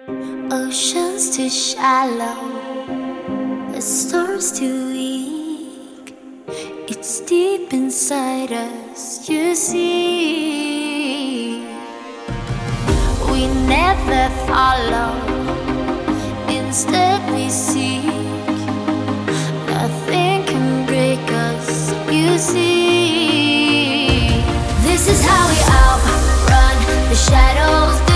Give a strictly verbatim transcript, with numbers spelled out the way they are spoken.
Oceans too shallow, the stars too weak. It's deep inside us, you see. We never follow, instead we seek. Nothing can break us, you see. This is how we outrun the shadows.